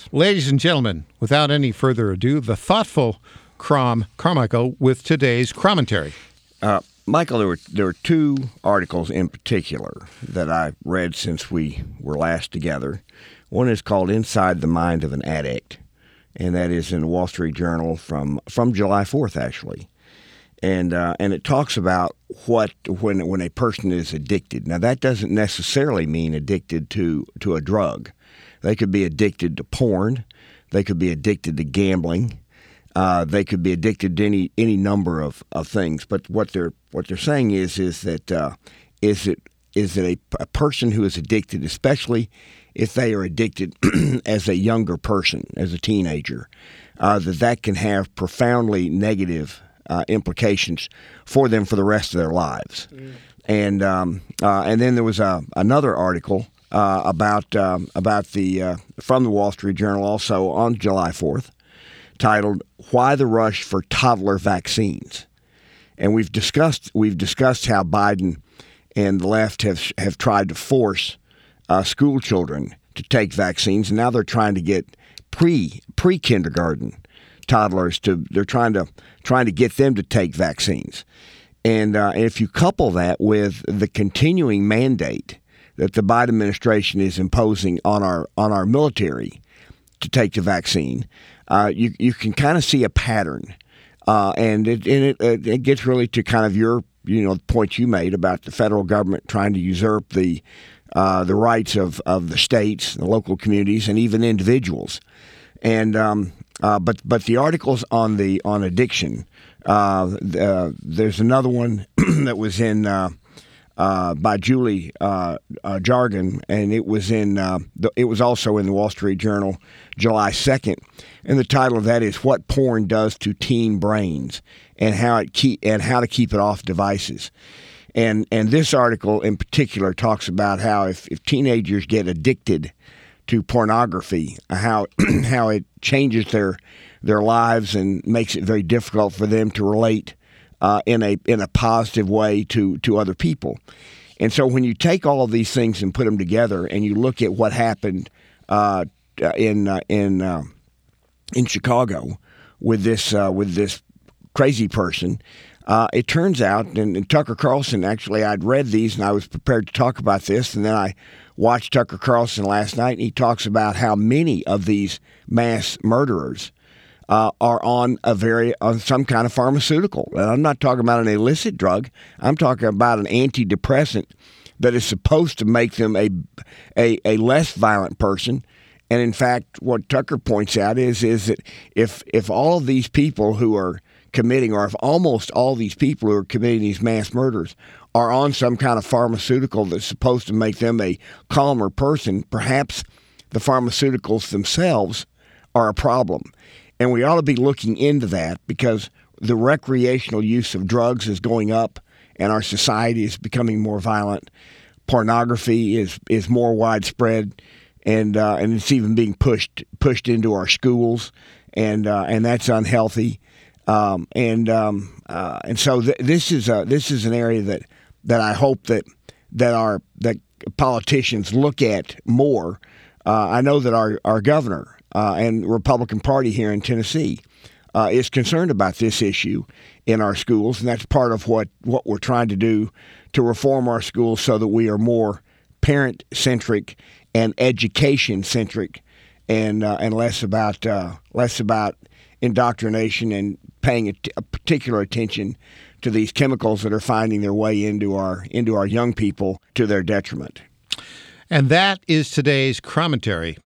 Ladies and gentlemen, without any further ado, the thoughtful Carmichael with today's commentary. Michael, there were two articles in particular that I read since we were last together. One is called "Inside the Mind of an Addict," and that is in the Wall Street Journal from July 4th, actually. And it talks about when a person is addicted. Now, that doesn't necessarily mean addicted to a drug. They could be addicted to porn. They could be addicted to gambling. They could be addicted to any number of things. But what they're saying is that a person who is addicted, especially if they are addicted as a younger person, as a teenager, that can have profoundly negative implications for them for the rest of their lives. And then there was another article about the from the Wall Street Journal, also on July 4th, titled "Why the Rush for Toddler Vaccines." And we've discussed how Biden and the left have tried to force school children to take vaccines, and now they're trying to get pre-kindergarten toddlers they're trying to get them to take vaccines. And if you couple that with the continuing mandate that the Biden administration is imposing on our military to take the vaccine, you can kind of see a pattern, and it gets really to kind of your point you made about the federal government trying to usurp the rights of the states, the local communities, and even individuals. And but the articles on addiction, there's another one that was in by Julie Jargon, and it was also in the Wall Street Journal, July 2nd, and the title of that is "What Porn Does to Teen Brains and How to Keep It Off Devices." And this article in particular talks about how if teenagers get addicted to pornography, how it changes their lives and makes it very difficult for them to relate in a positive way to other people. And so when you take all of these things and put them together, and you look at what happened in Chicago with this crazy person, it turns out, and Tucker Carlson, actually, I'd read these and I was prepared to talk about this, and then I watched Tucker Carlson last night, and he talks about how many of these mass murderers are on some kind of pharmaceutical. And I'm not talking about an illicit drug. I'm talking about an antidepressant that is supposed to make them a less violent person. And in fact, what Tucker points out is that if all of these people who are committing, or if almost all these people who are committing these mass murders are on some kind of pharmaceutical that's supposed to make them a calmer person, perhaps the pharmaceuticals themselves are a problem. And we ought to be looking into that, because the recreational use of drugs is going up and our society is becoming more violent. Pornography is more widespread, and it's even being pushed into our schools, and that's unhealthy. And so this is an area that I hope that politicians look at more. I know that our governor and Republican Party here in Tennessee is concerned about this issue in our schools, and that's part of what we're trying to do to reform our schools so that we are more parent-centric and education-centric, and less about indoctrination and paying a particular attention to these chemicals that are finding their way into our young people to their detriment. And that is today's commentary.